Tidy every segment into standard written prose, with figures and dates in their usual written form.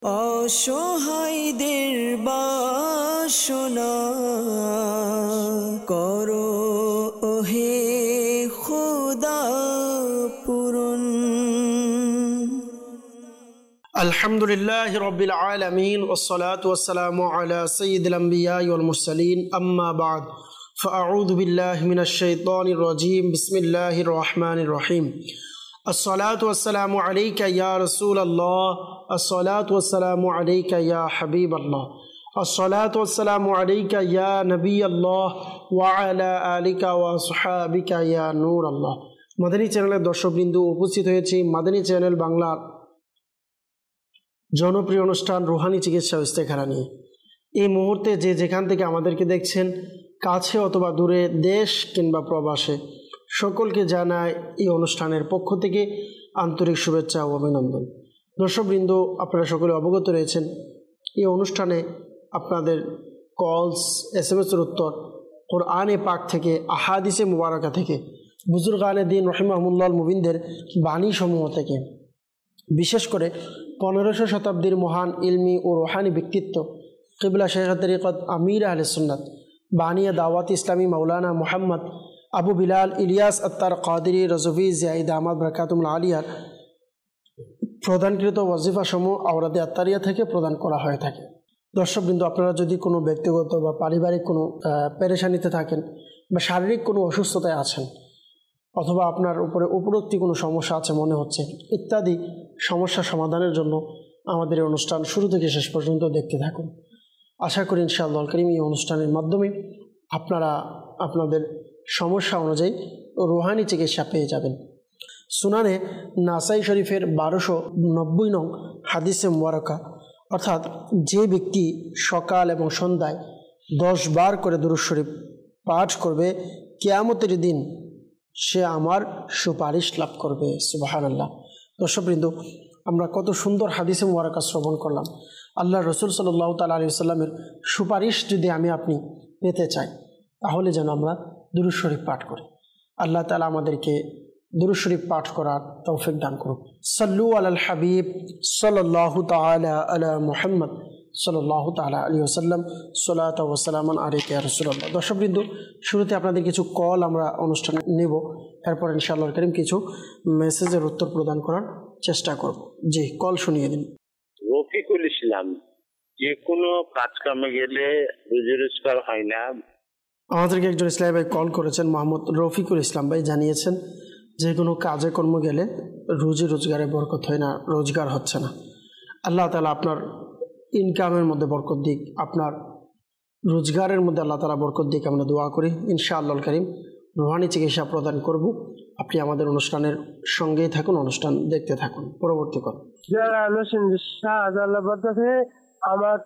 অসহায়দের বাসনা করো ওহে খোদা পূরণ। আলহামদুলিল্লাহ রাব্বিল আলামিন ওয়াসসালাতু ওয়াসসালামু আলা সাইয়্যিদিল আমবিয়া ওয়াল মুরসালিন আম্মা বা'দ ফাআউযু বিল্লাহি মিনাশ শাইতানির রাজীম বিসমিল্লাহির রহমানির রহিম। الصلاة والسلام عليك يا رسول الله، الصلاة والسلام عليك يا حبيب الله، الصلاة والسلام عليك يا نبي الله وعلى آلك وصحابك يا نور الله। মাদানী চ্যানেলের দর্শকবৃন্দ, উপস্থিত হয়েছি মাদানী চ্যানেল বাংলার জনপ্রিয় অনুষ্ঠান রুহানি চিকিৎসা ও ইস্তেখারা নিয়ে। এই মুহূর্তে যে যেখান থেকে আমাদেরকে দেখছেন, কাছে অথবা দূরে, দেশ কিংবা প্রবাসে, সকলকে জানায় এই অনুষ্ঠানের পক্ষ থেকে আন্তরিক শুভেচ্ছা ও অভিনন্দন। দর্শকবৃন্দ, আপনারা সকলে অবগত রয়েছেন এই অনুষ্ঠানে আপনাদের কলস, SMS-এর উত্তর, কোরআনে পাক থেকে, আহাদিসে মুবারাকা থেকে, বুজুর্গানে দ্বীন রহিমাহুল্লাহ মুবিনদের বাণীসমূহ থেকে, বিশেষ করে 1500 শতাব্দীর মহান ইলমি ও রুহানি ব্যক্তিত্ব কিবলা শেখ তরিকত আমির আহলে সুন্নাত বানিয়া দাওয়াত ইসলামী মাওলানা মুহাম্মদ আবু বিলাল ইলিয়াস আত্তার কাদেরী রজভী জিয়াইদ আহমদ বরকাতুল আলিয়ার প্রদানকৃত ওয়াজিফাসমূহ আওরাদে আত্তারিয়া থেকে প্রদান করা হয়ে থাকে। দর্শকবৃন্দ, আপনারা যদি কোনো ব্যক্তিগত বা পারিবারিক কোনো পেরেশানিতে থাকেন বা শারীরিক কোনো অসুস্থতায় আছেন, অথবা আপনার উপরে উপরোক্তি কোনো সমস্যা আছে মনে হচ্ছে, ইত্যাদি সমস্যা সমাধানের জন্য আমাদের এই অনুষ্ঠান শুরু থেকে শেষ পর্যন্ত দেখতে থাকুন। আশা করি ইনশাআল্লাহ কারীম এই অনুষ্ঠানের মাধ্যমে আপনারা আপনাদের সমস্যা অনুযায়ী রুহানি চিকিৎসা পেয়ে যাবেন। সুনানে নাসাই শরীফের 1290 নং হাদিসে মুবারকা, অর্থাৎ যে ব্যক্তি সকাল এবং সন্ধ্যায় 10 বার করে দুরূদ শরীফ পাঠ করবে, কিয়ামতের দিন সে আমার সুপারিশ লাভ করবে। সুবহানাল্লাহ। দর্শকবৃন্দ, আমরা কত সুন্দর হাদিসে মুবারকা শ্রবণ করলাম। আল্লাহ রসুল সাল্লাল্লাহু তাআলা আলাইহি ওয়াসাল্লামের সুপারিশ যদি আপনি পেতে চাই, তাহলে যেন আমরা দুরূদ শরীফ পাঠ করি। আল্লাহ তাআলা আমাদেরকে দুরূদ শরীফ পাঠ করার তৌফিক দান করুন। সাল্লু আলাল হাবিব সাল্লাল্লাহু তাআলা আলা মুহাম্মদ সাল্লাল্লাহু তাআলা আলাইহি ওয়াসাল্লাম, সালাতু ওয়া সালামান আলাইকা ইয়া রাসূলুল্লাহ। দর্শকবৃন্দ, শুরুতে আপনাদের কিছু কল আমরা অনুষ্ঠানে নেব, এরপর ইনশাআল্লাহ কারীম কিছু মেসেজের উত্তর প্রদান করার চেষ্টা করব। জি, কল শুনিয়ে দিন। রফিকুল ইসলাম। যে কোনো কাজ কামে গেলে রুজি রোজগার হয় না। আমাদেরকে একজন ইসলামী ভাই কল করেছেন, মোহাম্মদ রফিকুল ইসলাম ভাই জানিয়েছেন যে কোনো কাজে কর্ম গেলে রুজি রোজগারে বরকত হয় না, রোজগার হচ্ছে না। আল্লাহ তাআলা আপনার ইনকামের মধ্যে বরকত দিক, আপনার রোজগারের মধ্যে আল্লাহ তাআলা বরকত দিক, আমরা দোয়া করি। ইনশাআল্লাহ কারীম রুহানি চিকিৎসা প্রদান করব। আপনি আমাদের অনুষ্ঠানের সঙ্গেই থাকুন, অনুষ্ঠান দেখতে থাকুন। পরবর্তী কল। আমার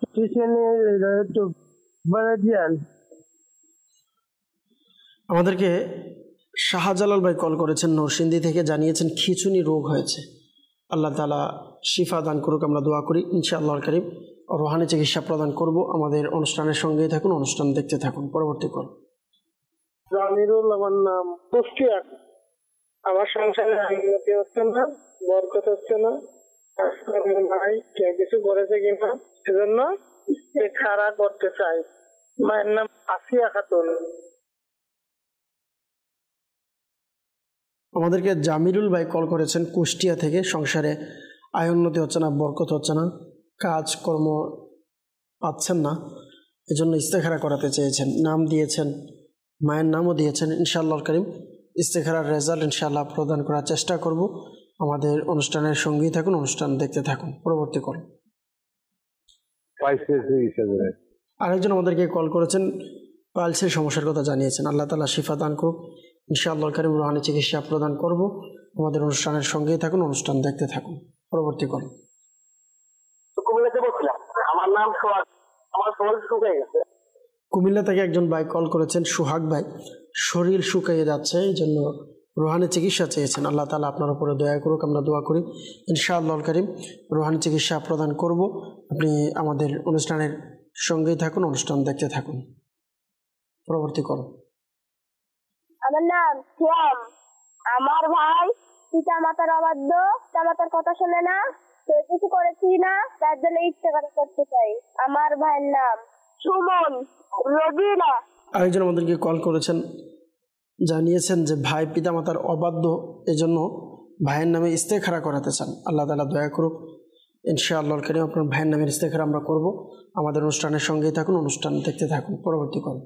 আমাদেরকে শাহজালাল ভাই কল করেছেন নরসিংদী থেকে, জানিয়েছেন খিঁচুনি রোগ হয়েছে। আল্লাহ তাআলা শিফা দান করুক, আমরা দোয়া করি। ইনশাআল্লাহ কারীম রুহানি চিকিৎসা প্রদান করব। আমাদের অনুষ্ঠানের সঙ্গেই থাকুন, অনুষ্ঠান দেখতে থাকুন। পরবর্তী কল। জামিরুল আমার নাম। কুষ্টিয়া। আমার সংসারে উন্নতি হচ্ছে না, বরকত হচ্ছে না, ভাই কেউ কিছু করেছে কিনা, সেজন্য খাড়া করতে চাই। মায়ের নাম আসিয়া খাতুন। আমাদেরকে জামিরুল ভাই কল করেছেন কুষ্টিয়া থেকে, সংসারে আয় উন্নতি হচ্ছে না, বরকত হচ্ছে না, কাজকর্ম পাচ্ছেন না, এজন্য ইস্তেখারা করাতে চেয়েছেন। নাম দিয়েছেন, মায়ের নামও দিয়েছেন। ইনশাআল্লাহ কারীম ইস্তেখারার রেজাল্ট ইনশাআল্লাহ প্রদান করার চেষ্টা করব। আমাদের অনুষ্ঠানের সঙ্গেই থাকুন, অনুষ্ঠান দেখতে থাকুন। পরবর্তী কল। আরেকজন আমাদেরকে কল করেছেন, পালসের সমস্যার কথা জানিয়েছেন। আল্লাহ তাআলা শিফা দান করুক। ইনশাআল্লাহ কারীম রুহানি চিকিৎসা প্রদান করব। আমাদের অনুষ্ঠানের সঙ্গেই থাকুন, অনুষ্ঠান দেখতে থাকুন। পরবর্তী কল। আমার নাম সোহাগ। আমার শরীর শুকিয়ে গেছে। কুমিল্লা থেকে একজন ভাই কল করেছেন, সোহাগ ভাই, শরীর শুকিয়ে যাচ্ছে, এই জন্য রুহানি চিকিৎসা চেয়েছেন। আল্লাহ তাআলা আপনার উপরে দয়া করুক, আমরা দোয়া করি। ইনশাআল্লাহ কারীম রুহানি চিকিৎসা প্রদান করব। আপনি আমাদের অনুষ্ঠানের সঙ্গেই থাকুন, অনুষ্ঠান দেখতে থাকুন। পরবর্তী কল। আমার নাম শ্যাম। আমার ভাই পিতা মাতার অবাধ্য, পিতা মাতার কথা শোনে না, তো কিছু করেছি না, তার জন্য ইফতেখার করতে চাই। আমার ভাইয়ের নাম সুমন, রবিনা। আরেকজন আমাদেরকে কল করেছেন, জানিয়েছেন যে ভাই পিতামাতার অবাধ্য, এজন্য ভাইয়ের নামে ইস্তেখারা করাতে চান। আল্লাহ তাআলা দয়া করুক, ইনশাআল্লাহর কারীম আপনার ভাইয়ের নামের ইস্তেখারা আমরা করব। আমাদের অনুষ্ঠানের সঙ্গেই থাকুন, অনুষ্ঠান দেখতে থাকুন। পরবর্তী কল।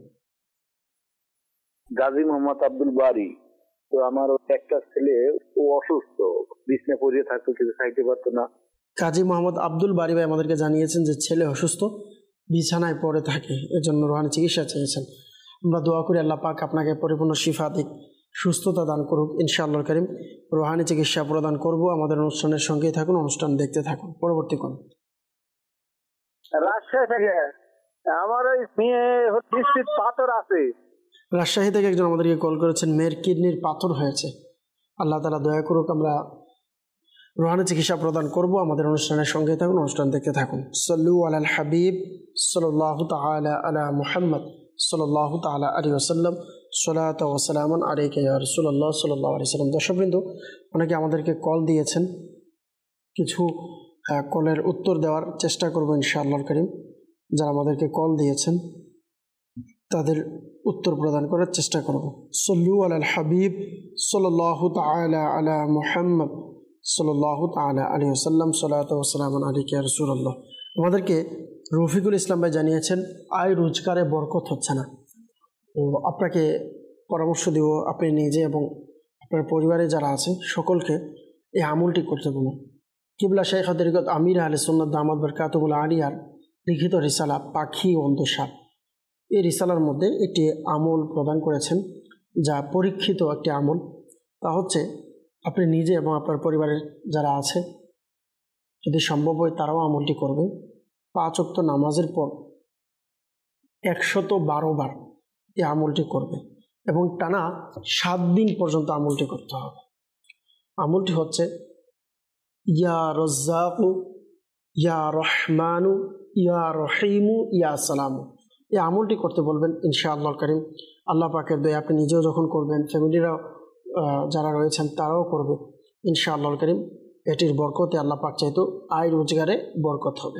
গাজী মোহাম্মদ আব্দুল বারী। তো আমার একটা ছেলে, ও অসুস্থ, বিছনা পড়িয়ে থাকতো, কিছু খাইতে পারতো না। কাজী মোহাম্মদ আব্দুল বারী ভাই আমাদেরকে জানিয়েছেন যে ছেলে অসুস্থ, বিছানায় পড়ে থাকে, এজন্য রোহানি চিকিৎসা চেয়েছেন। আমরা দোয়া করি আল্লাহ পাক আপনাকে পরিপূর্ণ শিফা দিক, সুস্থতা দান করুক। ইনশাআল্লাহর কারীম রোহানি চিকিৎসা প্রদান করব। আমাদের অনুষ্ঠানের সঙ্গেই থাকুন, অনুষ্ঠান দেখতে থাকুন। পরবর্তী কল। রাজশাহী থেকে আমার ওই মেয়ে কিডনির পাথর আছে। রাজশাহী থেকে একজন আমাদেরকে কল করেছেন, মেয়ের কিডনির পাথর হয়েছে। আল্লাহ তাআলা দয়া করুক, আমরা রোহানি চিকিৎসা প্রদান করব। আমাদের অনুষ্ঠানের সঙ্গে থাকুন, অনুষ্ঠান দেখতে থাকুন। সাল্লু আলাল হাবিব সাল্লাল্লাহু তাআলা আলা মুহাম্মদ সাল্লাল্লাহু তাআলা আলাইহি ওয়াসাল্লাম, সালাতু ওয়া সালামুন আলাইকা ইয়া রাসূলুল্লাহ সাল্লাল্লাহু আলাইহি ওয়াসাল্লাম। দর্শকবৃন্দ, অনেকে আমাদেরকে কল দিয়েছেন, কিছু কলের উত্তর দেওয়ার চেষ্টা করব ইনশাআল্লাহর কারীম। যারা আমাদেরকে কল দিয়েছেন তাদের উত্তর প্রদান করার চেষ্টা করব। সাল্লু আলাল হাবিব সাল্লাল্লাহু তাআলা আলা মুহাম্মদ সাল্লাল্লাহু তাআলা আলাইহি ওয়াসাল্লাম, সালাতু ওয়া সালামুন আলাইকা ইয়া রাসূলুল্লাহ। আমাদেরকে রফিকুল ইসলাম ভাই জানিয়েছেন আয় রোজগারে বরকত হচ্ছে না। তো আপনাকে পরামর্শ দিব, আপনি নিজে এবং আপনার পরিবারে যারা আছে সকলকে এই আমলটি করতে বলুন। কিবলা শাইখ তরিকত আমির আহলে সুন্নাত দামাত বরকাতুহুল আলিয়ার লিখিত রিসালা পাখি ও অন্তঃসার, এই রিসালার মধ্যে একটি আমল প্রদান করেছেন, যা পরীক্ষিত একটি আমল। তা হচ্ছে আপনি নিজে এবং আপনার পরিবারের যারা আছে, যদি সম্ভব হয় তারাও আমলটি করবে। 5 ওয়াক্ত নামাজের পর 112 বার এই আমলটি করবে এবং টানা 7 দিন পর্যন্ত আমলটি করতে হবে। আমলটি হচ্ছে ইয়া রাজ্জাকু ইয়া রহমানু ইয়া রহিমু ইয়া সালামু। এই আমলটি করতে বলবেন ইনশাআল্লাহর কারীম। আল্লাহ পাকের দয়া আপনি নিজেও যখন করবেন, ফ্যামিলিরাও যারা রয়েছেন তারাও করবে ইনশাআল্লাহর কারীম। এটির বরকতে আল্লাহ পাক চাইতো আয় রোজগারে বরকত হবে।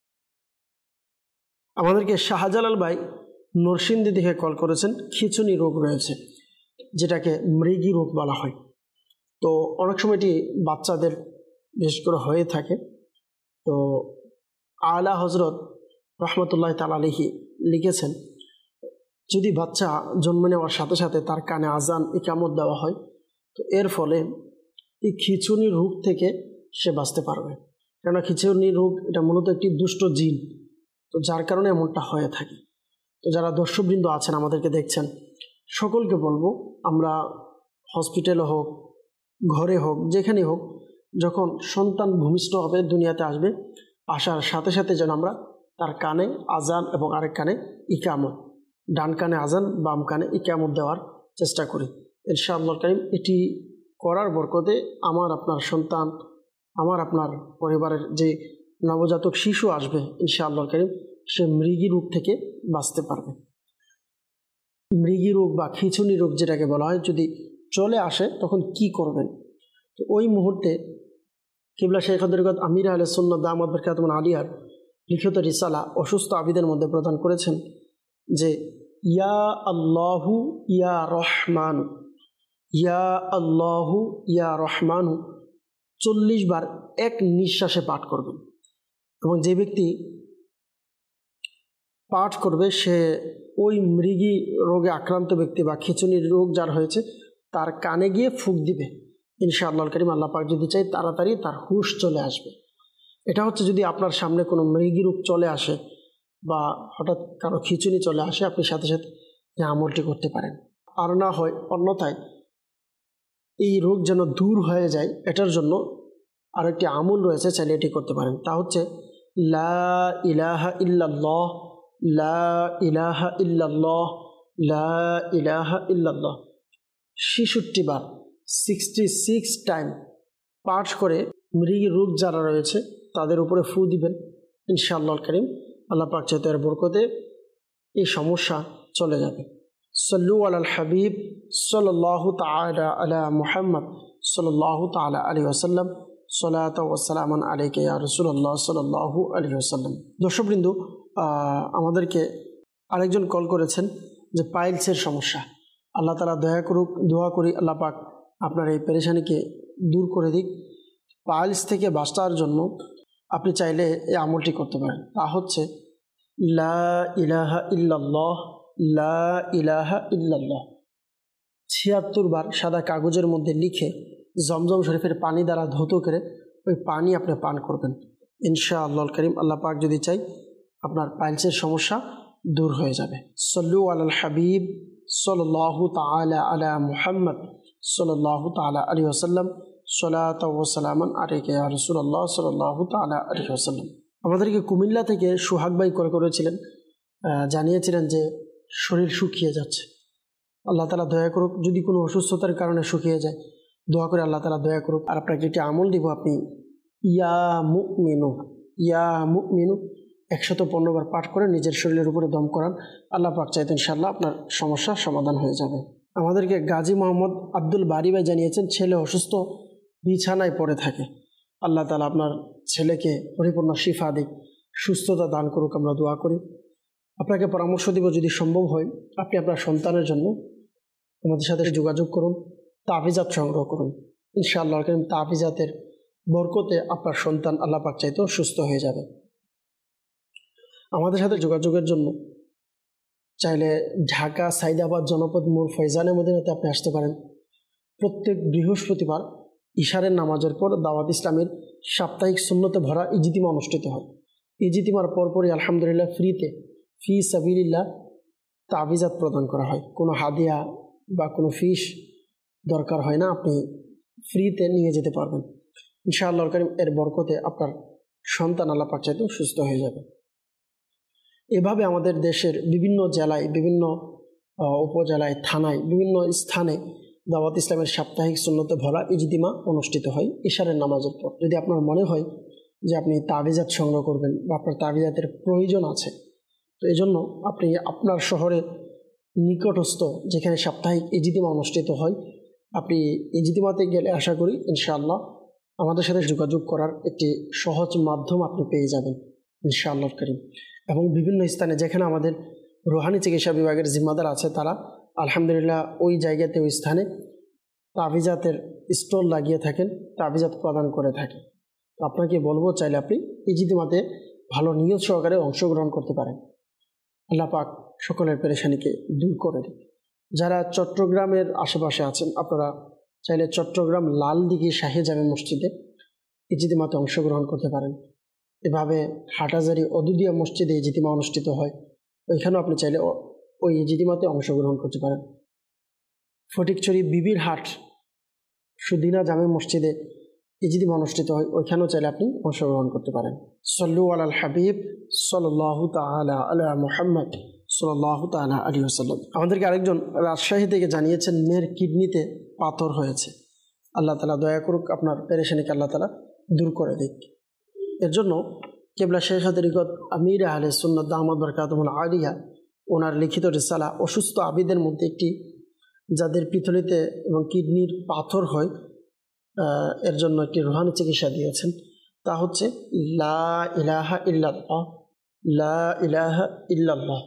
আমাদেরকে শাহজালাল ভাই নরসিংদী থেকে কল করেছেন, খিঁচুনি রোগ রয়েছে, যেটাকে মৃগী রোগ বলা হয়। তো অনেক সময় এটি বাচ্চাদের বিশেষ করে হয়ে থাকে। তো আলা হজরত রহমতুল্লাহ তাআলা আলাইহি লিখেছেন, যদি বাচ্চা জন্ম নেওয়ার সাথে সাথে তার কানে আজান ইকামত দেওয়া হয়, তো এর ফলে এই খিঁচুনি রোগ থেকে সে বাঁচতে পারবে। কেননা খিঁচুনি রোগ এটা মূলত একটি দুষ্ট জিন, তো যার কারণে এমনটা হয়ে থাকে। তো যারা দর্শকবৃন্দ আছেন আমাদেরকে দেখছেন, সকলকে বলবো, আমরা হসপিটালে হোক, ঘরে হোক, যেখানে হোক, যখন সন্তান ভূমিষ্ঠ হবে, দুনিয়াতে আসবে, আসার সাথে সাথে যেন আমরা তার কানে আজান এবং আরেক কানে ইকামত, ডান কানে আজান বাম কানে ইকামত দেওয়ার চেষ্টা করি ইনশাআল্লাহর কারীম। এটি করার বরকতে আমার আপনার সন্তান, আমার আপনার পরিবারের যে নবজাতক শিশু আসবে ইনশাআল্লাহর কারীম, সে মৃগী রোগ থেকে বাঁচতে পারবে। মৃগী রোগ বা খিঁচুনি রোগ যেটাকে বলা হয়, যদি চলে আসে তখন কি করবেন? তো ওই মুহূর্তে কিবলা শাইখ তরিকত আমির আহলে সুন্নাত দামাত বরকাতুহুল আলিয়ার লিখিত রিসালা অসুস্থ আবিদের মধ্যে প্রদান করেছেন যে ইয়া আল্লাহু ইয়া রহমানু, ইয়া আল্লাহু ইয়া রহমানু 40 বার এক নিঃশ্বাসে পাঠ করবেন। এবং যে ব্যক্তি পাঠ করবে সে ওই মৃগী রোগে আক্রান্ত ব্যক্তি বা খিঁচুনির রোগ যার হয়েছে তার কানে গিয়ে ফুঁক দিবে ইনশাআল্লাহর কারীম। আল্লাহ পাক যদি চাই তাড়াতাড়ি তার হুঁশ চলে আসবে। এটা হচ্ছে যদি আপনার সামনে কোনো মৃগী রোগ চলে আসে বা হঠাৎ কারো খিঁচুনি চলে আসে, আপনি সাথে সাথে এই আমলটি করতে পারেন। আর না হয় অন্যথায় এই রোগ যেন দূর হয়ে যায়, এটার জন্য আরেকটি আমল রয়েছে, চাইলে এটি করতে পারেন। তা হচ্ছে লা ইলাহা ইল্লাল্লাহ, লা ইলাহা ইল্লাল্লাহ, লা ইলাহা ইল্লাল্লাহ 66 বার 66 টাইম পাঠ করে মৃগী রোগ যারা রয়েছে তাদের উপরে ফু দিবেন ইনশাআল্লাহর কারীম। আল্লাহ পাক চাইতে এর বরকতে এই সমস্যা চলে যাবে। সাল্লু আলাল হাবিব সাল্লাল্লাহু তাআলা আলা মুহাম্মদ সাল্লাল্লাহু তাআলা আলাইহি ওয়াসাল্লাম, সলাত ওয়া সালামান আলাইকা ইয়া রাসূলুল্লাহ সাল্লাল্লাহু আলাইহি ওয়াসাল্লাম। দর্শকবৃন্দ, আমাদেরকে আরেকজন কল করেছেন যে পাইলসের সমস্যা। আল্লাহ তাআলা দয়া করুক, দোয়া করি আল্লাহ পাক আপনার এই পেরেশানিকে দূর করে দিক। পাইলস থেকে বাঁচার জন্য আপনি চাইলে এই আমলটি করতে পারেন। তা হচ্ছে লা ইলাহা ইল্লাল্লাহ, লা ইলাহা ইল্লাল্লাহ ৭৬ বার সাদা কাগজের মধ্যে লিখে জমজম শরীফের পানি দ্বারা ধৌত করে ওই পানি আপনি পান করবেন। ইনশাআল্লাহুল কারীম আল্লাহ পাক যদি চাই আপনার পাইলসের সমস্যা দূর হয়ে যাবে। সল্লু আলাল হাবিব সাল্লাল্লাহু তাআলা আলা মুহাম্মদ সাল্লাল্লাহু তাআলা আলাইহি ওয়াসাল্লাম, সলাত ওয়া সালামান আলাইকা ইয়া রাসূলুল্লাহ সাল্লাল্লাহু তাআলা আলাইহি ওয়াসাল্লাম। আমাদেরকে কুমিল্লা থেকে সোহাগ ভাই কল করেছিলেন, জানিয়েছিলেন যে শরীর শুকিয়ে যাচ্ছে। আল্লাহ তাআলা দয়া করুক, যদি কোনো অসুস্থতার কারণে শুকিয়ে যায় দোয়া করে আল্লাহ তাআলা দয়া করুক। আর আপনাকে একটি আমল দিব, আপনি ইয়া মুমিনু, ইয়া মুমিনু ১১৫ বার পাঠ করে নিজের শরীরের উপরে দম করান। আল্লাহ পাক চাইতে ইনশাআল্লাহ আপনার সমস্যার সমাধান হয়ে যাবে। আমাদেরকে গাজী মোহাম্মদ আব্দুল বারি ভাই জানিয়েছেন ছেলে অসুস্থ, বিছানায় পড়ে থাকে। আল্লাহ তাআলা আপনার ছেলেকে পরিপূর্ণ শিফা দিক, সুস্থতা দান করুক, আমরা দোয়া করি। আপনাকে পরামর্শ দিব, যদি সম্ভব হয় আপনি আপনার সন্তানের জন্য আমাদের সাথে যোগাযোগ করুন, তাবিজাত সংগ্রহ করুন। ইনশাআল্লাহ কারীম তাবিজাতের বরকতে আপনার সন্তান আল্লাহ পাক চাইতেও সুস্থ হয়ে যাবে। আমাদের সাথে যোগাযোগের জন্য চাইলে ঢাকা সাইদাবাদ জনপদ মোড় ফয়জানে মদিনাতে আপনি আসতে পারেন। প্রত্যেক বৃহস্পতিবার ইশারের নামাজের পর দাওয়াত ইসলামের সাপ্তাহিক সুন্নতে ভরা ইজতিমা অনুষ্ঠিত হয়। ইজতিমার পরপরই আলহামদুলিল্লাহ ফ্রিতে ফি সাবিলিল্লাহ তাবিজাত প্রদান করা হয়। কোনো হাদিয়া বা কোনো ফিস দরকার হয় না, আপনি ফ্রিতে নিয়ে যেতে পারবেন। ইনশাআল্লাহ কারীম এর বরকতে আপনার সন্তান আল্লাহ পাক চাইতেও সুস্থ হয়ে যাবে। এভাবে আমাদের দেশের বিভিন্ন জেলায়, বিভিন্ন উপজেলায়, থানায়, বিভিন্ন স্থানে দাওয়াত ইসলামের সাপ্তাহিক সুন্নতে ভরা ইজতিমা অনুষ্ঠিত হয় ইশারের নামাজের পর। যদি আপনার মনে হয় যে আপনি তাবিজাত সংগ্রহ করবেন বা আপনার তাবিজাতের প্রয়োজন আছে, তো এই জন্য আপনি আপনার শহরে নিকটস্থ যেখানে সাপ্তাহিক ইজতিমা অনুষ্ঠিত হয়, আপনি ইজতিমাতে গেলে আশা করি ইনশাআল্লাহ আমাদের সাথে যোগাযোগ করার একটি সহজ মাধ্যম আপনি পেয়ে যাবেন ইনশাআল্লাহ কারীম। এবং বিভিন্ন স্থানে যেখানে আমাদের রুহানি চিকিৎসা বিভাগের জিম্মাদার আছে, তারা আলহামদুলিল্লাহ ওই জায়গাতে, ওই স্থানে তাবিজাতের স্টল লাগিয়ে থাকেন, তাবিজাত প্রদান করে থাকে। তো আপনাকে বলবো, চাইলে আপনি ইজতিমাতে ভালো নিয়ত সহকারে অংশগ্রহণ করতে পারেন। আল্লাহ পাক সকলের পেরেশানিকে দূর করে দিন। যারা চট্টগ্রামের আশেপাশে আছেন, আপনারা চাইলে চট্টগ্রাম লালদিঘি শাহী জামে মসজিদে ইজতিমাতে অংশগ্রহণ করতে পারেন। এভাবে হাটাজারি অদুদিয়া মসজিদে ইজতিমা অনুষ্ঠিত হয়, ওইখানেও আপনি চাইলে ওই ইজতিমাতে অংশগ্রহণ করতে পারেন। ফটিকছড়ি বিবির হাট সুদিনা জামে মসজিদে ইজতিমা অনুষ্ঠিত হয়, ওইখানেও চাইলে আপনি অংশগ্রহণ করতে পারেন। সল্লু আলাল হাবিব সাল্লাল্লাহু তাআলা আলা মুহাম্মদ সাল্লাল্লাহু তাআলা আলাইহি ওয়াসাল্লাম। আমাদেরকে আরেকজন রাজশাহী থেকে জানিয়েছেন মেয়ের কিডনিতে পাথর হয়েছে। আল্লাহ তাআলা দয়া করুক, আপনার পেরেশানিকে আল্লাহ তাআলা দূর করে দিক। এর জন্য কেবলা শেখ তরিকত আমির আহলে সুন্নাত দামাত বরকাতুহুল আলিয়া ওনার লিখিত রিসালা অসুস্থ আবিদের মধ্যে একটি, যাদের পিথলিতে এবং কিডনির পাথর হয়, এর জন্য একটি রুহানি চিকিৎসা দিয়েছেন। তা হচ্ছে লা ইলাহা ইল্লাল্লাহ, লা ইলাহা ইল্লাল্লাহ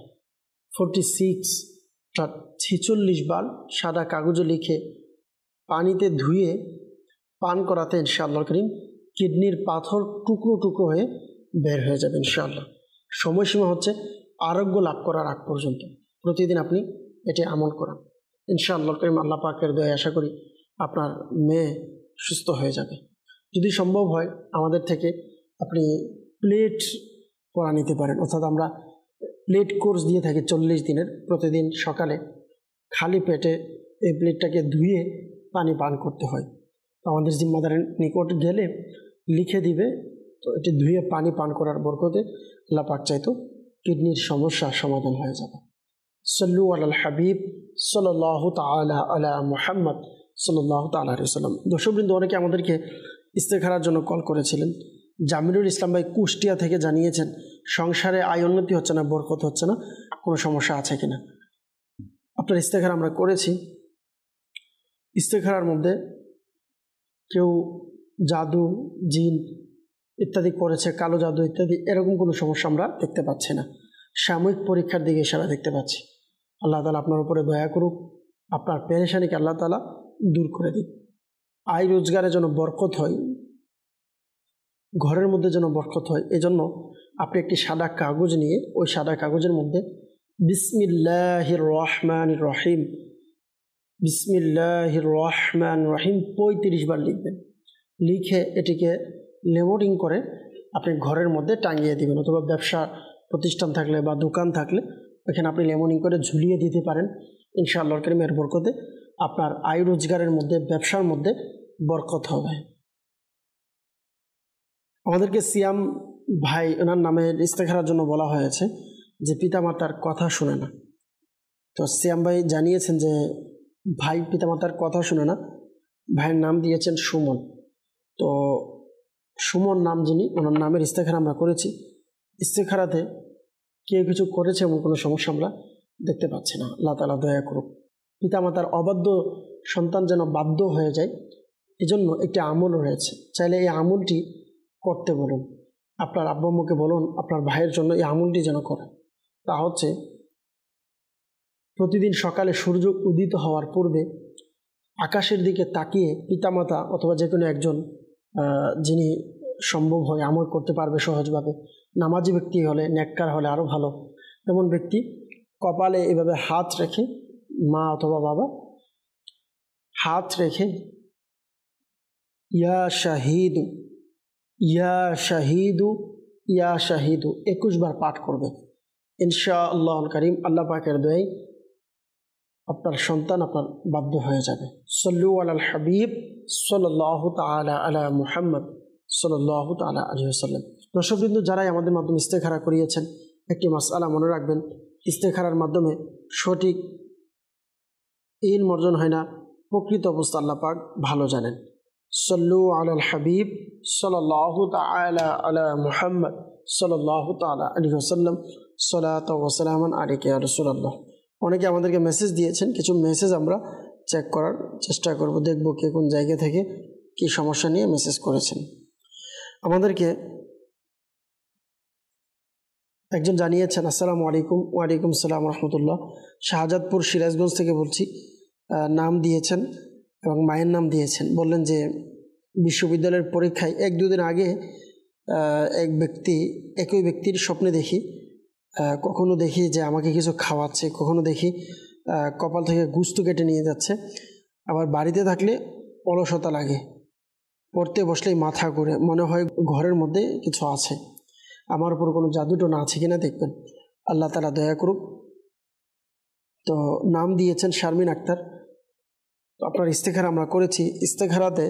46 বার সাদা কাগজে লিখে পানিতে ধুয়ে পান করাতে ইনশাআল্লাহ কারীম কিডনির পাথর টুকরো টুকরো হয়ে বের হয়ে যাবে ইনশাআল্লাহ। সময়সীমা হচ্ছে আরোগ্য লাভ করার আগ পর্যন্ত। প্রতিদিন আপনি এটি আমল করান ইনশাআল্লাহ কারীম। আল্লাহ পাকের দয়ায় আশা করি আপনার মেয়ে সুস্থ হয়ে যাবে। যদি সম্ভব হয় আমাদের থেকে আপনি প্লেট পড়া নিতে পারেন, অর্থাৎ আমরা প্লেট কোর্স দিয়ে থাকি 40 দিনের। প্রতিদিন সকালে খালি পেটে এই প্লেটটাকে ধুয়ে পানি পান করতে হয়। তো আমাদের জিম্মাদারের নিকট গেলে লিখে দিবে, তো এটি ধুয়ে পানি পান করার বরকতে আল্লাহ পাক চাইতো কিডনির সমস্যার সমাধান হয়ে যাবে। সল্লু আলাল হাবিব সাল্লাল্লাহু তাআলা আলা মুহাম্মদ সাল্লাল্লাহু তাআলা আলাইহি ওয়াসাল্লাম। দর্শকবৃন্দ, অনেকে আমাদেরকে ইস্তেখারার জন্য কল করেছিলেন। জামিরুল ইসলাম ভাই কুষ্টিয়া থেকে জানিয়েছেন সংসারে আয় উন্নতি হচ্ছে না, বরকত হচ্ছে না, কোনো সমস্যা আছে কিনা। আপনার ইস্তেখারা আমরা করেছি। ইস্তেখারার মধ্যে কেউ জাদু, জিন ইত্যাদি করেছে, কালো জাদু ইত্যাদি, এরকম কোনো সমস্যা আমরা দেখতে পাচ্ছি না। সাময়িক পরীক্ষার দিকে ইশারা দেখতে পাচ্ছি। আল্লাহ তাআলা আপনার উপরে দয়া করুক, আপনার পেরেশানিকে আল্লাহ তাআলা দূর করে দিন। আয় রোজগারে যেন বরকত হয়, ঘরের মধ্যে যেন বরকত হয়, এজন্য আপনি একটি সাদা কাগজ নিয়ে ওই সাদা কাগজের মধ্যে বিসমিল্লাহির রহমানির রহিম, বিসমিল্লাহির রহমান রহিম 35 বার লিখবেন। লিখে এটিকে লেমোরিং করে আপনি ঘরের মধ্যে টাঙিয়ে দিবেন, অথবা ব্যবসা প্রতিষ্ঠান থাকলে বা দোকান থাকলে এখানে আপনি লেমোরিং করে ঝুলিয়ে দিতে পারেন। ইনশাআল্লাহর কারীমের বরকতে আপনার আয় রোজগারের মধ্যে, ব্যবসার মধ্যে বরকত হবে। আমাদেরকে সিয়াম ভাই, ওনার নামের ইস্তেখারার জন্য বলা হয়েছে যে পিতামাতার কথা শুনে না। তো সিয়াম ভাই জানিয়েছেন যে ভাই পিতামাতার কথা শুনে না, ভাইয়ের নাম দিয়েছেন সুমন। তো সুমন নাম যিনি, ওনার নামের ইস্তেখারা আমরা করেছি। ইস্তেখারাতে কেউ কিছু করেছে এমন কোনো সমস্যা আমরা দেখতে পাচ্ছি না। আল্লাহ তাআলা দয়া করুক। পিতামাতার অবাধ্য সন্তান যেন বাধ্য হয়ে যায়, এজন্য একটি আমল রয়েছে, চাইলে এই আমলটি করতে বলুন। আপনার আব্বু আম্মুকে বলুন আপনার ভাইয়ের জন্য এই আমলটি যেন করে। তা হচ্ছে প্রতিদিন সকালে সূর্য উদিত হওয়ার পূর্বে আকাশের দিকে তাকিয়ে পিতামাতা অথবা যে কোনো একজন যিনি সম্ভব হয় আমল করতে পারবে সহজভাবে, নামাজি ব্যক্তি হলে, নেককার হলে আরও ভালো, এমন ব্যক্তি কপালে এভাবে হাত রেখে, মা অথবা বাবা হাত রেখে ইয়া শাহিদু, ইয়া শাহিদু, ইয়া শাহিদু 21 বার পাঠ করবে। ইনশাআল্লাহুল কারীম আল্লাহ পাকের দয়ায় আপনার সন্তান আপনার বাধ্য হয়ে যাবে। সাল্লু আলাল হাবিব সাল্লাল্লাহু তাআলা আলা মুহাম্মদ সাল্লাল্লাহু তাআলা আলাইহি ওয়াসাল্লাম। দর্শকবৃন্দ, যারাই আমাদের মাধ্যমে ইস্তেখারা করিয়েছেন, একটি মাসআলা মনে রাখবেন, ইস্তেখারার মাধ্যমে সঠিক ইলম অর্জন হয় না, প্রকৃত অবস্থা আল্লাহ পাক ভালো জানেন। সাল্লু আলাল হাবিব সাল্লাল্লাহু তাআলা আলা মুহাম্মদ সাল্লাল্লাহু তাআলা আলাইহি ওয়াসাল্লাম। সালাতু ওয়া সালামান আলাইকা ইয়া রাসূলুল্লাহ। অনেকে আমাদেরকে মেসেজ দিয়েছেন, কিছু মেসেজ আমরা চেক করার চেষ্টা করব, দেখব কে কোন জায়গা থেকে কি সমস্যা নিয়ে মেসেজ করেছেন। আমাদেরকে একজন জানিয়েছেন, আসসালামু আলাইকুম। ওয়ালাইকুম আসসালাম রহমতুল্লাহ। শাহজাদপুর সিরাজগঞ্জ থেকে বলছি। নাম দিয়েছেন এবং মায়ের নাম দিয়েছেন। বললেন যে বিশ্ববিদ্যালয়ের পরীক্ষায় 1-2 দিন আগে একই ব্যক্তির স্বপ্নে দেখি, কখনো দেখি যে আমাকে কিছু খাওয়াচ্ছে, কখনো দেখি কপাল থেকে গুস্তু কেটে নিয়ে যাচ্ছে, আবার বাড়িতে থাকলে অলসতা লাগে, পড়তে বসলেই মাথা ঘুরে, মনে হয় ঘরের মধ্যে কিছু আছে। আমার উপর কোনো জাদুটোনা আছে কিনা দেখবেন, আল্লাহ তাআলা দয়া করুক। তো নাম দিয়েছেন শারমিন আক্তার। তো আপনার ইস্তেখারা আমরা করেছি, ইস্তেখারাতে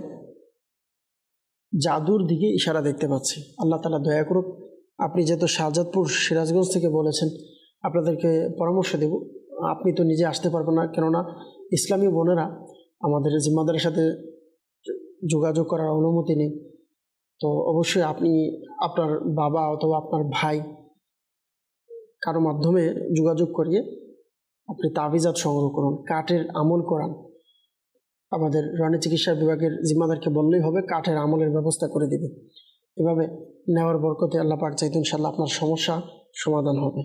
জাদুর দিকে ইশারা দেখতে পাচ্ছি। আল্লাহ তাআলা দয়া করুক। আপনি যেহেতু শাহজাদপুর সিরাজগঞ্জ থেকে বলেছেন, আপনাদেরকে পরামর্শ দেব, আপনি তো নিজে আসতে পারবেন না, কেননা ইসলামী বোনেরা আমাদের জিম্মাদারের সাথে যোগাযোগ করার অনুমতি নেই। তো অবশ্যই আপনি আপনার বাবা অথবা আপনার ভাই কারো মাধ্যমে যোগাযোগ করিয়ে আপনি তাবিজাত সংগ্রহ করুন, কাঠের আমল করান। আমাদের রানী চিকিৎসা বিভাগের জিম্মাদারকে বললেই হবে, কাঠের আমলের ব্যবস্থা করে দেবে। এভাবে নেওয়ার বরকতে আল্লাহ পাক চাইতে ইনশাআল্লাহ আপনার সমস্যা সমাধান হবে।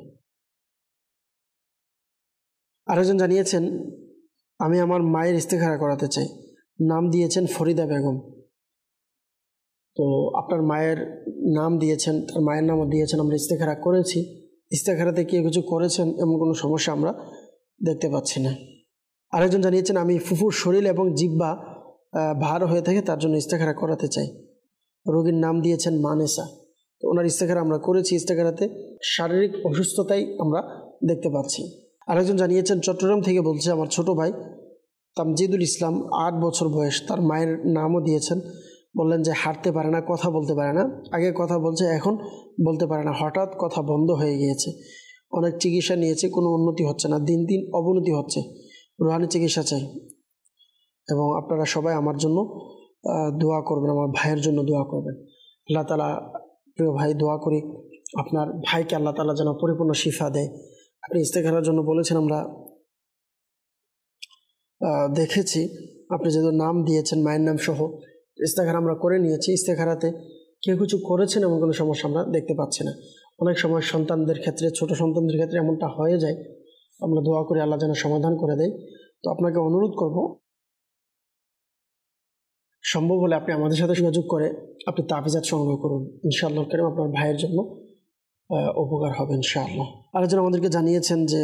আরেকজন জানিয়েছেন, আমি আমার মায়ের ইস্তেখারা করাতে চাই। নাম দিয়েছেন ফরিদা বেগম। তো আপনার মায়ের নাম দিয়েছেন, তার মায়ের নামও দিয়েছেন, আমরা ইস্তেখারা করেছি। ইস্তেখারাতে কেউ কিছু করেছেন এমন কোনো সমস্যা আমরা দেখতে পাচ্ছি না। আরেকজন জানিয়েছেন, আমি ফুফুর শরীর এবং জিহ্বা ভার হয়ে থাকে, তার জন্য ইস্তেখারা করাতে চাই। রোগীর নাম দিয়েছেন মানেসা। তো ওনার ইস্তেখারা আমরা করেছি। ইস্তেখারাতে শারীরিক অসুস্থতাই আমরা দেখতে পাচ্ছি। আরেকজন জানিয়েছেন, চট্টগ্রাম থেকে বলছে, আমার ছোট ভাই তামজিদুল ইসলাম, 8 বছর বয়স, তার মায়ের নামও দিয়েছেন। বললেন যে হাঁটতে পারে না, কথা বলতে পারে না, আগে কথা বলছে, এখন বলতে পারে না, হঠাৎ কথা বন্ধ হয়ে গিয়েছে। অনেক চিকিৎসা নিয়েছে, কোনো উন্নতি হচ্ছে না, দিন দিন অবনতি হচ্ছে। রুহানি চিকিৎসা চাই এবং আপনারা সবাই আমার জন্য দোয়া করবেন, আমার ভাইয়ের জন্য দোয়া করবেন। আল্লাহ তাআলা, প্রিয় ভাই, দোয়া করি আপনার ভাইকে আল্লাহ তাআলা যেন পরিপূর্ণ শিফা দেয়। আপনি ইস্তেখারার জন্য বলেছেন, আমরা দেখেছি আপনি যেহেতু নাম দিয়েছেন মায়ের নাম সহ, ইস্তেখারা আমরা করে নিয়েছি। ইস্তেখারাতে কেউ কিছু করেছেন এমন কোনো সমস্যা আমরা দেখতে পাচ্ছি না। অনেক সময় সন্তানদের ক্ষেত্রে, ছোট সন্তানদের ক্ষেত্রে এমনটা হয়ে যায়, আমরা দোয়া করি আল্লাহ যেন সমাধান করে দেয়। তো আপনাকে অনুরোধ করব, সম্ভব হলে আপনি আমাদের সাথে যোগাযোগ করে আপনি তাবিজাত সংগ্রহ করুন। ইনশাআল্লাহ কারীম আপনার ভাইয়ের জন্য উপকার হবে ইনশাআল্লাহ। আরেকজন আমাদেরকে জানিয়েছেন যে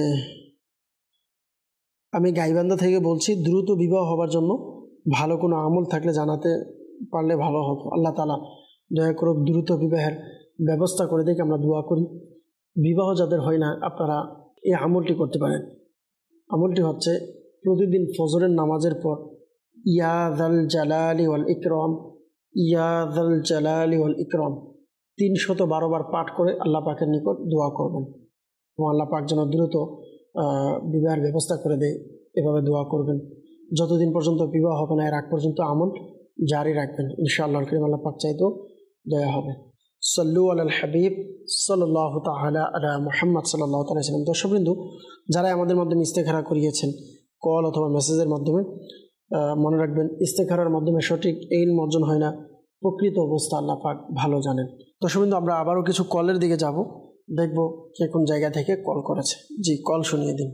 আমি গাইবান্ধা থেকে বলছি, দ্রুত বিবাহ হবার জন্য ভালো কোনো আমল থাকলে জানাতে পারলে ভালো হতো। আল্লাহ তাআলা দয়া করে দ্রুত বিবাহের ব্যবস্থা করে দেখে আমরা দোয়া করি। বিবাহ যাদের হয় না আপনারা এই আমলটি করতে পারেন। আমলটি হচ্ছে প্রতিদিন ফজরের নামাজের পর ইয়া যাল জালালি ওয়াল ইকরাম, ইয়া যাল জালালি ওয়াল ইকরাম 312 বার পাঠ করে আল্লাহ পাকের নিকট দোয়া করবেন এবং আল্লাহ পাক যেন দ্রুত বিবাহের ব্যবস্থা করে দেয়, এভাবে দোয়া করবেন। যতদিন পর্যন্ত বিবাহ হবে না এর আগ পর্যন্ত আমল জারি রাখবেন, ইনশাআল্লাহ কারীম আল্লাহ পাক চাইতো দয়া হবে। সাল্লু আলাল হাবিব সাল্লাল্লাহু তাআলা আলা মুহাম্মদ সাল্লাল্লাহু তাআলা সাল্লাম। দর্শকবৃন্দু, যারা আমাদের মাধ্যমে ইস্তেখারা করিয়েছেন কল অথবা মেসেজের মাধ্যমে, মনে রাখবেন ইস্তেখারার মাধ্যমে সঠিক ইলম অর্জন হয় না, প্রকৃত অবস্থা আল্লাহ পাক ভালো জানেন। দর্শকবৃন্দু, আমরা আবারও কিছু কলের দিকে যাব, দেখব কে কোন জায়গা থেকে কল করেছে। জি, কল শুনিয়ে দিন।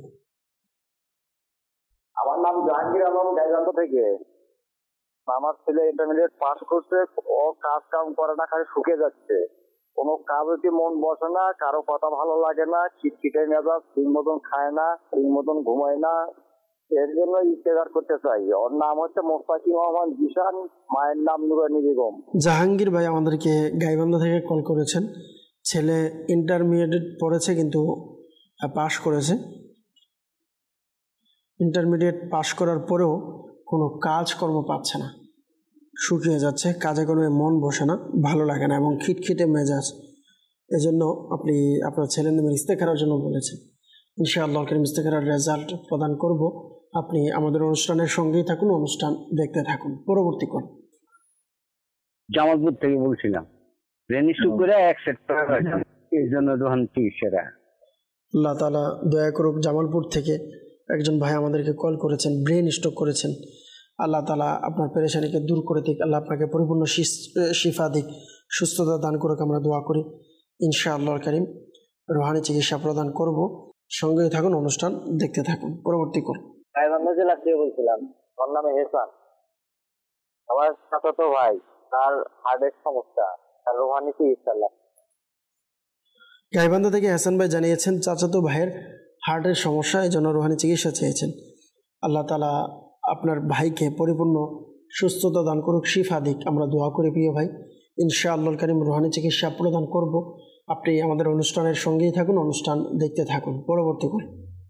আমার নাম জাহাঙ্গীর আলম, গাইবান্ধা থেকে। আমার ছেলে ইন্টারমিডিয়েট পাস করছে, ও কাজ কাম করে না, খালি শুকিয়ে যাচ্ছে। কোনো কাজে মন বসে না, কারো কথা ভালো লাগে না, খিটখিটে মেজাজ, ঠিক মতন খায় না, ঠিক মতন ঘুমায় না। এর জন্য ইস্তেগার করতে চাই। ওর নাম হচ্ছে মোস্তাকিম রহমান জিশান, মায়ের নাম নুরানি বেগম। জাহাঙ্গীর ভাই আমাদেরকে গাইবান্ধা থেকে কল করেছেন। ছেলে ইন্টারমিডিয়েট পড়েছে কিন্তু পাশ করেছে। ইন্টারমিডিয়েট পাশ করার পরেও কোনো কাজকর্ম পাচ্ছে না, শুকিয়ে যাচ্ছে, কাজে কর্মে মন বসে না, ভালো লাগে না এবং খিটখিটে মেজাজ। এজন্য আপনি আপনার ছেলের নামের ইস্তেখারার জন্য বলেছেন। ইনশাআল্লাহ কারীম ইস্তেখারার রেজাল্ট প্রদান করব। আপনি আমাদের অনুষ্ঠানের সঙ্গেই থাকুন, অনুষ্ঠান দেখতে থাকুন। পরবর্তী কল। জামালপুর থেকে বলছিলাম, রেনিস্টু করে 1 সেট টাকা হয়েছে, এই জন্য দোকান চিকিৎসাটা। আল্লাহ তাআলা দয়া করুক। জামালপুর থেকে একজন ভাই আমাদেরকে কল করেছেন, ব্রেন স্ট্রোক করেছেন। আল্লাহ তাআলা আপনার পেরেশানিকে দূর করে দিক, আল্লাহ আপনাকে পরিপূর্ণ শিফা দিক, সুস্থতা দান করুক, আমরা দোয়া করি। ইনশাআল্লাহ কারীম রুহানি চিকিৎসা প্রদান করব। সঙ্গেই থাকুন, অনুষ্ঠান দেখতে থাকুন। পরবর্তী কল। গাইবান্ধা জেলা থেকে বলছিলাম। ওর নামে হেসান। আমার চাচাতো ভাই, তার হার্টের সমস্যা, তার রোহানি চিকিৎসা লাগবে। গাইবান্ধা থেকে হাসান ভাই জানিয়েছেন চাচাতো ভাইয়ের হার্টের সমস্যা, এই জন্য রুহানি চিকিৎসা চেয়েছেন। আল্লাহ তাআলা আপনার ভাইকে পরিপূর্ণ সুস্থতা দান করুক, শিফা দিক, আমরা দোয়া করি প্রিয় ভাই। ইনশাআল্লাহ কারীম রুহানি চিকিৎসা প্রদান করব। আপনি আমাদের অনুষ্ঠানের সঙ্গেই থাকুন, অনুষ্ঠান দেখতে থাকুন। পরবর্তী কল।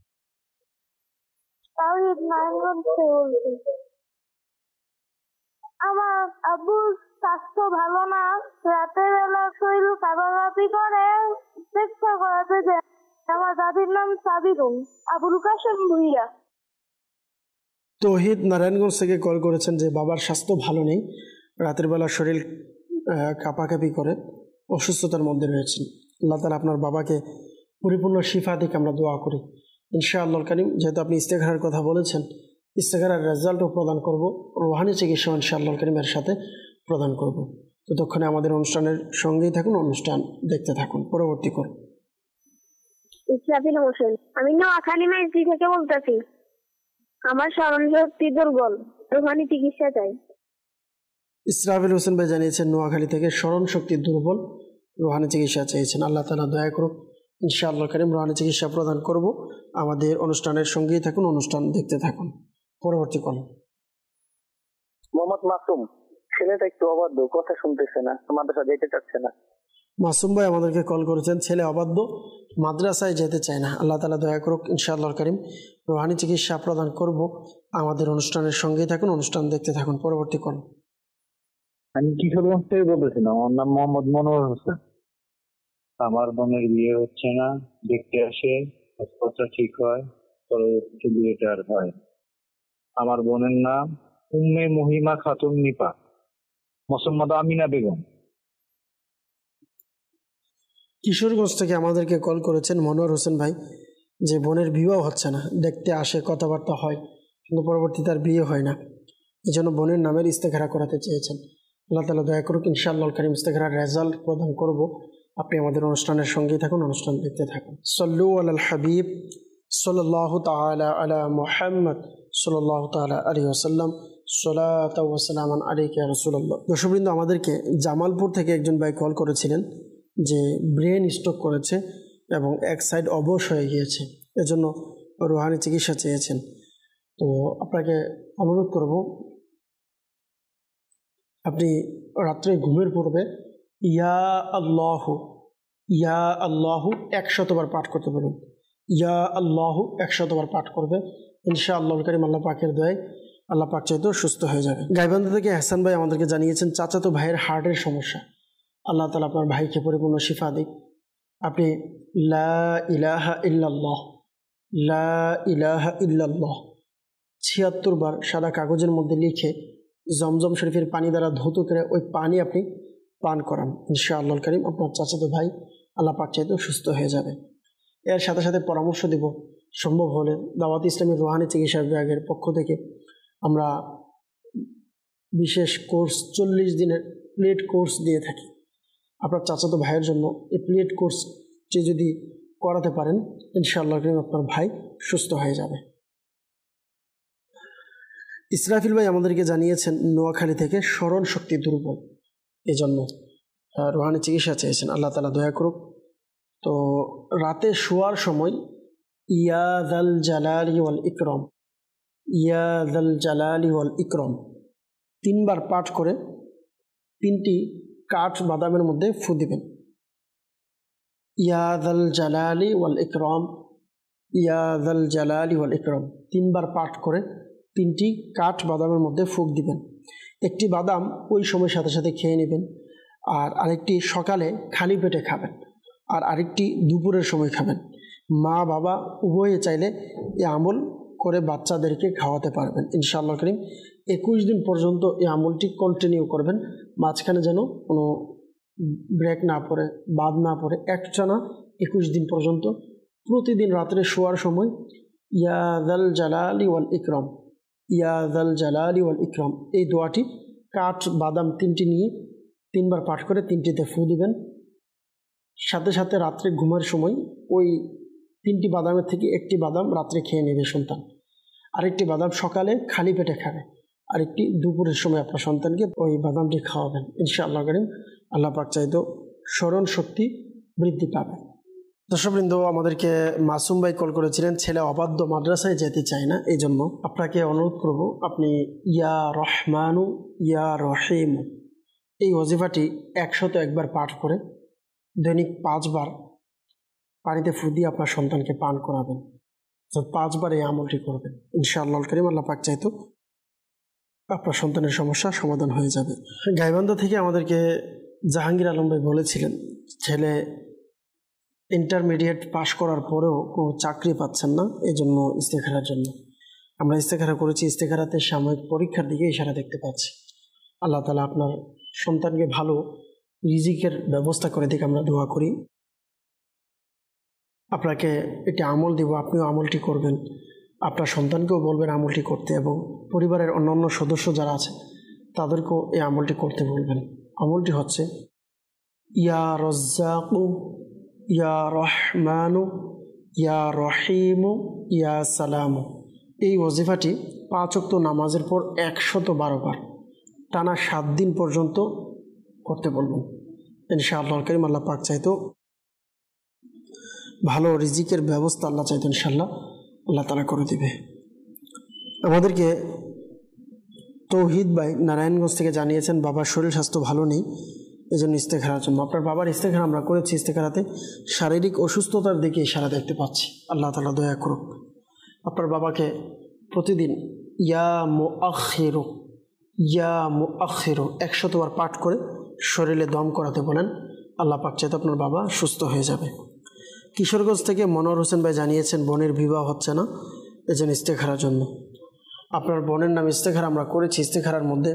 আমার আব্বুর স্বাস্থ্য ভালো না, রাতের বেলা শরীর কাঁপাকাঁপি করে, চিকিৎসা করাতে যায়। আমার দাদির নাম সাবিরুন, আবুল কাশেম ভুইয়া। তৌহিদ নারায়ণগঞ্জ থেকে কল করেছেন যে বাবার স্বাস্থ্য ভালো নেই, রাতের বেলা শরীর কাঁপাকাঁপি করে, অসুস্থতার মধ্যে রয়েছেন। আল্লাহ তাআলা আপনার বাবাকে পরিপূর্ণ শিফা দিক, আমরা দোয়া করি। ইনশাআল্লাহ কারীম, যেহেতু আপনি ইস্তেখারার কথা বলেছেন, ইস্তেখারার রেজাল্টও প্রদান করব, রুহানি চিকিৎসা ইনশাআল্লাহ কারীমের সাথে প্রদান করব। ততক্ষণে আমাদের অনুষ্ঠানের সঙ্গেই থাকুন, অনুষ্ঠান দেখতে থাকুন। পরবর্তী কল। ইসরাফিল হোসেন, আমি নোয়াখালী মাইজি থেকে বলতেছি। আমার স্মরণ শক্তি দুর্বল, রুহানি চিকিৎসা চাই। ইসরাফিল হোসেন ভাই জানিয়েছেন নোয়াখালী থেকে স্মরণ শক্তি দুর্বল, রুহানি চিকিৎসা চেয়েছেন। আল্লাহ তাআলা দয়া করুক, ইনশাআল্লাহ কারীম রুহানি চিকিৎসা প্রদান করব। আমাদের অনুষ্ঠানের সঙ্গেই থাকুন, অনুষ্ঠান দেখতে থাকুন। পরবর্তী কল। মোহাম্মদ মাসুম, ছেলেটা একটু অবাধ্য, কথা শুনতেছে না, মাদ্রাসা যেতে চাচ্ছে না। মাসুম ভাই আমাদেরকে কল করেছেন, ছেলে অবাধ্য, মাদ্রাসায় যেতে চায় না। আল্লাহ তাআলা দয়া করুক, ইনশাআল্লাহ কারীম রুহানি চিকিৎসা প্রদান করব। আমাদের অনুষ্ঠানের সঙ্গেই থাকুন, অনুষ্ঠান দেখতে থাকুন। পরবর্তী কল। আমি কিশোরগঞ্জ থেকে বলতেছিলাম। আমার নাম মোহাম্মদ মনোয়ার হোসেন। আমার বোনের বিয়ে হচ্ছে না, দেখতে আসে, কাগজপত্র ঠিক হয়, পরবর্তীতে বিয়েটা আর হয়। আমার বোনের নাম উম্মে মহিমা খাতুন নিপা, মোসাম্মদ আমিনা বেগম। কিশোরগঞ্জ থেকে আমাদেরকে কল করেছেন মনোয়ার হোসেন ভাই, যে বোনের বিবাহ হচ্ছে না, দেখতে আসে, কথাবার্তা হয়, কিন্তু পরবর্তীতে তার বিয়ে হয় না, এই জন্য বোনের নামের ইস্তেখারা করাতে চেয়েছেন। আল্লাহ তাআলা দয়া করুক। ইনশাআল্লাহ কারীম ইস্তেখারার রেজাল্ট প্রদান করব। আপনি আমাদের অনুষ্ঠানের সঙ্গেই থাকুন, অনুষ্ঠান দেখতে থাকুন। সল্লু আলাল হাবিব সাল্লাল্লাহু তাআলা আলা মুহাম্মদ সাল্লাল্লাহু তাআলা আলাইহি ওয়াসাল্লাম। সালাতু ওয়া সালামান আলাইকা ইয়া রাসূলুল্লাহ। দর্শকবৃন্দ, আমাদেরকে জামালপুর থেকে একজন ভাই কল করেছিলেন যে ব্রেন স্ট্রোক করেছে এবং এক সাইড অবশ হয়ে গিয়েছে, এজন্য রুহানি চিকিৎসা চেয়েছেন। তো আপনাকে অনুরোধ করব, আপনি রাত্রে ঘুমের পূর্বে ইয়া আল্লাহু 100 বার পাঠ করতে পারেন। ইয়া আল্লাহু 100 বার পাঠ করবে, ইনশাআল্লাহুল কারীম আল্লাহ পাকের দয়ায় আল্লাহ পাক চাইতেও সুস্থ হয়ে যাবে। গাইবান্ধা থেকে হাসান ভাই আমাদেরকে জানিয়েছেন চাচাতো ভাইয়ের হার্টের সমস্যা। আল্লাহ তাআলা আপনার ভাইকে পরিপূর্ণ শিফা দিক। আপনি লা ইলাহা ইল্লাল্লাহ 76 বার সাদা কাগজের মধ্যে লিখে জমজম শরীফের পানি দ্বারা ধৌত করে ওই পানি আপনি পান করান, ইনশাআল্লাহুল কারীম আপনার চাচাতো ভাই আল্লাহ পাক চাইতেও সুস্থ হয়ে যাবে। এর সাথে সাথে পরামর্শ দেব, সম্ভব হলে দাওয়াত ইসলামের রুহানি চিকিৎসা বিভাগের পক্ষ থেকে আমরা বিশেষ কোর্স 40 দিনের প্লেট কোর্স দিয়ে থাকি। আপনার চাচাতো ভাইয়ের জন্য এই প্লেট কোর্সটি যদি করাতে পারেন, ইনশাআল্লাহ আপনার ভাই সুস্থ হয়ে যাবে। ইসরাফিল ভাই আমাদেরকে জানিয়েছেন নোয়াখালী থেকে স্মরণ শক্তি দুর্বল, এই জন্য রুহানি চিকিৎসা চেয়েছেন। আল্লাহ তাআলা দয়া করুক। তো রাতে শোয়ার সময় ইয়া যাল জালালি ওয়াল ইকরাম, ইয়া যাল জালালি ওয়াল ইকরাম 3 বার পাঠ করে 3টি কাঠ বাদামের মধ্যে ফু দিবেন। ইয়া যাল জালালি ওয়াল ইকরাম, ইয়া যাল জালালি ওয়াল ইকরাম 3 বার পাঠ করে 3টি কাঠ বাদামের মধ্যে ফুঁক দিবেন। একটি বাদাম ওই সময় সাথে সাথে খেয়ে নেবেন, আর আরেকটি সকালে খালি পেটে খাবেন, আর আরেকটি দুপুরের সময় খাবেন। মা বাবা উভয়ে চাইলে এই আমল করে বাচ্চাদেরকে খাওয়াতে পারবেন, ইনশাআল্লাহ কারীম। 21 দিন পর্যন্ত এই আমলটি কন্টিনিউ করবেন, মাঝখানে যেন কোনো ব্রেক না পড়ে, বাদ না পড়ে। একটানা 21 দিন পর্যন্ত প্রতিদিন রাত্রে শোয়ার সময় ইয়া যাল জালালি ওয়াল ইকরাম, ইয়া যাল জালালি ওয়াল ইকরাম এই দোয়াটি কাঠ বাদাম 3টি নিয়ে 3 বার পাঠ করে 3টিতে ফু দিবেন। সাথে সাথে রাত্রে ঘুমের সময় ওই 3টি বাদামের থেকে একটি বাদাম রাত্রে খেয়ে নেবে সন্তান, আরেকটি বাদাম সকালে খালি পেটে খাবে, আরেকটি দুপুরের সময় আপনার সন্তানকে ওই বাদামটি খাওয়াবেন, ইনশাআল্লাহ কারীম আল্লাহ পাক চাইতো স্মরণ শক্তি বৃদ্ধি পাবে। দর্শকবৃন্দ, আমাদেরকে মাসুম ভাই কল করেছিলেন, ছেলে অবাধ্য, মাদ্রাসায় যেতে চায় না, এই জন্য আপনাকে অনুরোধ করব আপনি ইয়া রহমানু ইয়া রহিমু এই ওয়াজিফাটি 101 বার পাঠ করে দৈনিক 5 বার পানিতে ফু দিয়ে আপনার সন্তানকে পান করাবেন। 5 বার এই আমলটি করবেন, ইনশাআল্লাহুল কারীম আল্লাহ পাক চাইতো আপনার সন্তানের সমস্যা সমাধান হয়ে যাবে। গাইবান্ধা থেকে আমাদেরকে জাহাঙ্গীর আলম ভাই বলেছিলেন ছেলে ইন্টারমিডিয়েট পাশ করার পরেও কোনো চাকরি পাচ্ছেন না, এই জন্য ইস্তেখারার জন্য আমরা ইস্তেখারা করেছি। ইস্তেখারাতে সাময়িক পরীক্ষার দিকে ইশারা দেখতে পাচ্ছি। আল্লাহ তাআলা আপনার সন্তানকে ভালো রিজিকের ব্যবস্থা করে দিকে আমরা দোয়া করি। আপনাকে এটি আমল দেব, আপনিও আমলটি করবেন, আপনার সন্তানকেও বলবেন আমলটি করতে, এবং পরিবারের অন্যান্য সদস্য যারা আছে তাদেরকেও এই আমলটি করতে বলবেন। আমলটি হচ্ছে ইয়া রাজ্জাকু ইয়া রহমানু ইয়া রহিমু ইয়া সালামু এই ওয়াজিফাটি 5 ওয়াক্ত নামাজের পর 112 বার টানা 7 দিন পর্যন্ত করতে বলবেন, ইনশাআল্লাহ কারীম আল্লাহ পাক চাইতো ভালো রিজিকের ব্যবস্থা আল্লাহ চাইতো ইনশাআল্লাহ আল্লাহ তাআলা করে দিবে। আমাদেরকে তৌহিদ ভাই নারায়ণগঞ্জ থেকে জানিয়েছেন বাবার শরীর স্বাস্থ্য ভালো নেই, এই জন্য ইস্তেখারার জন্য। আপনার বাবার ইস্তেখারা আমরা করেছি, ইস্তেখারাতে শারীরিক অসুস্থতার দিকে ইশারা দেখতে পাচ্ছি। আল্লাহ তাআলা দয়া করুক। আপনার বাবাকে প্রতিদিন ইয়া মুআখিরু 100 বার পাঠ করে শরীরে দম করাতে বলেন, আল্লাহ পাক চাইতে আপনার বাবা সুস্থ হয়ে যাবে। কিশোরগঞ্জ থেকে মনোয়ার হোসেন ভাই জানিয়েছেন বোনের বিবাহ হচ্ছে না, এই জন্য ইস্তেখারার জন্য। আপনার বোনের নাম ইস্তেখারা আমরা করেছি, ইস্তেখারার মধ্যে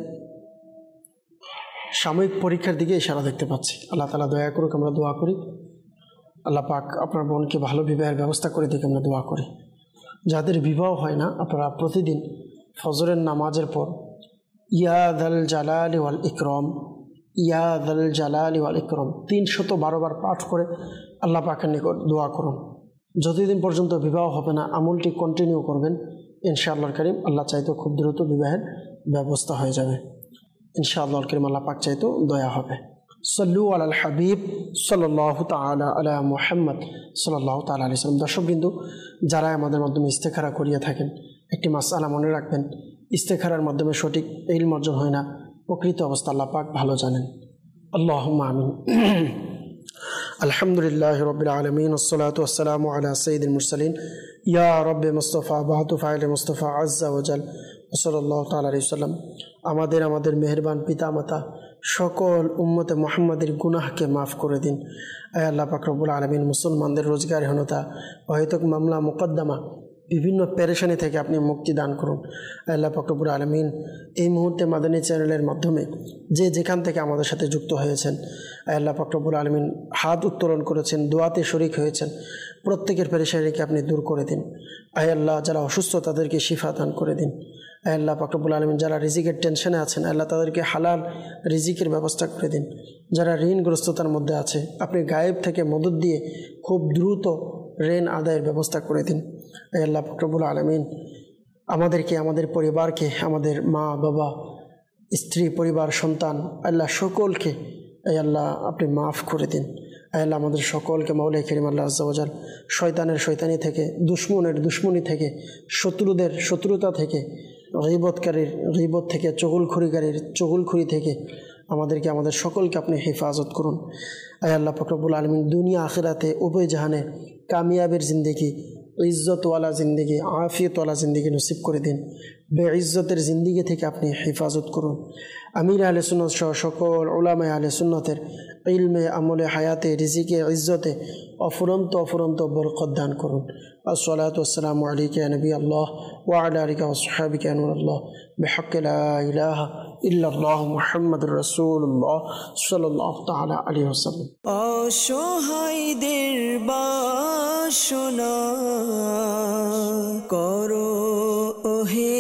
সাময়িক পরীক্ষার দিকে ইশারা দেখতে পাচ্ছি। আল্লাহ তাআলা দয়া করুক, আমরা দোয়া করি আল্লাহ পাক আপনার বোনকে ভালো বিবাহের ব্যবস্থা করে দিকে আমরা দোয়া করি। যাদের বিবাহ হয় না, আপনারা প্রতিদিন ফজরের নামাজের পর ইয়া যাল জালালি ওয়াল ইকরাম, ইয়া যাল জালালি ওয়াল ইকরাম 312 বার পাঠ করে আল্লাহ পাকের নিকট দোয়া করুন। যতদিন পর্যন্ত বিবাহ হবে না আমলটি কন্টিনিউ করবেন, ইনশাআল্লাহর কারীম আল্লাহ চাইতো খুব দ্রুত বিবাহের ব্যবস্থা হয়ে যাবে। ইনশাআল্লাহর কারীম আল্লাহ পাক চাইতো দয়া হবে। সাল্লু আলাল হাবিব সাল্লাল্লাহু তাআলা আলা মুহাম্মদ সাল্লাল্লাহু তাআলা আলাইহি ওয়াসাল্লাম। দর্শক বিন্দু, যারা আমাদের মাধ্যমে ইস্তেখারা করিয়ে থাকেন, একটি মাসআলা মনে রাখবেন, ইস্তেখারার মাধ্যমে সঠিক ইলম অর্জন হয় না, প্রকৃত অবস্থা আল্লাহ পাক ভালো জানেন। আল্লাহুম্মা আমিন। আলহামদুলিল্লাহ রাব্বিল আলামিন, ওয়াসসালাতু ওয়াসসালামু আলা সাইয়্যিদিল মুরসালিন, ইয়া রাব্বি মুস্তাফা বাহাতু ফাইল মুস্তাফা আজ্জা ওয়া জাল সাল্লাল্লাহু তাআলা আলাইহি ওয়াসাল্লাম। আমাদের মেহেরবান পিতামাতা সকল উম্মতে মুহাম্মাদের গুনাহকে মাফ করে দিন। আয় আল্লাহ পাক রব্বুল আলামিন, মুসলমানদের রোজগারহীনতা, অহেতুক মামলা মোকদ্দমা, বিভিন্ন পেরেশানি থেকে আপনি মুক্তি দান করুন। আল্লাহ পাক রব্বুল আলামিন, এই মুহূর্তে মাদানী চ্যানেলের মাধ্যমে যে যেখান থেকে আমাদের সাথে যুক্ত হয়েছেন, আল্লাহ পাক রব্বুল আলামিন হাত উত্তোলন করেছেন, দোয়াতে শরীক হয়েছেন, প্রত্যেকের পেরেশানিকে আপনি দূর করে দিন। আয় আল্লাহ, যারা অসুস্থ তাদেরকে শিফা দান করে দিন। আয় আল্লাহ পাক রব্বুল আলামিন, যারা রিজিকের টেনশনে আছেন, আল্লাহ তাদেরকে হালাল রিজিকের ব্যবস্থা করে দিন। যারা ঋণগ্রস্ততার মধ্যে আছে, আপনি গায়েব থেকে মদত দিয়ে খুব দ্রুত ঋণ আদায়ের ব্যবস্থা করে দিন। আয় আল্লাহ পাক রব্বুল আলামিন, আমাদেরকে, আমাদের পরিবারকে, আমাদের মা বাবা, স্ত্রী, পরিবার, সন্তান, আল্লাহ সকলকে আয় আল্লাহ আপনি মাফ করে দিন। আয় আল্লাহ আমাদের সকলকে মাওলাই কারীম আল্লাহ আজ্জা ওয়া জাল শয়তানের শয়তানি থেকে, দুশমনের দুশমনি থেকে, শত্রুদের শত্রুতা থেকে, গীবতকারীর গীবত থেকে, চগলখড়িকারীর চগলখড়ি থেকে আমাদেরকে, আমাদের সকলকে আপনি হেফাজত করুন। আয় আল্লাহ পাক রব্বুল আলামিন, দুনিয়া আখিরাতে উভয় জাহানে কামিয়াবের জিন্দেগি, ইজ্জতওয়ালা জিন্দেগি, আফিয়তওয়ালা জিন্দেগি নসিব করে দিন। বেইজ্জতের জিন্দেগি থেকে আপনি হেফাজত করুন। আমির আহলে সুন্নাত সহ সকল উলামায়ে আহলে সুন্নাতের ইলমে, আমলে, হায়াতে, রিজিকে, ইজ্জতে অফুরন্ত বরকত দান করুন। আসসালাতু ওয়াসসালামু আলাইকা ইয়া নবী আল্লাহ ওয়া আলা আলিকা ওয়া সাহবিকা ইয়া নূরাল্লাহ বিহাক্কি লা ইলাহা ইল্লাল্লাহ মুহাম্মাদুর রাসূলুল্লাহ সাল্লাল্লাহু তাআলা আলাইহি ওয়াসাল্লাম। অসহায়দের বাসনা করো ওহে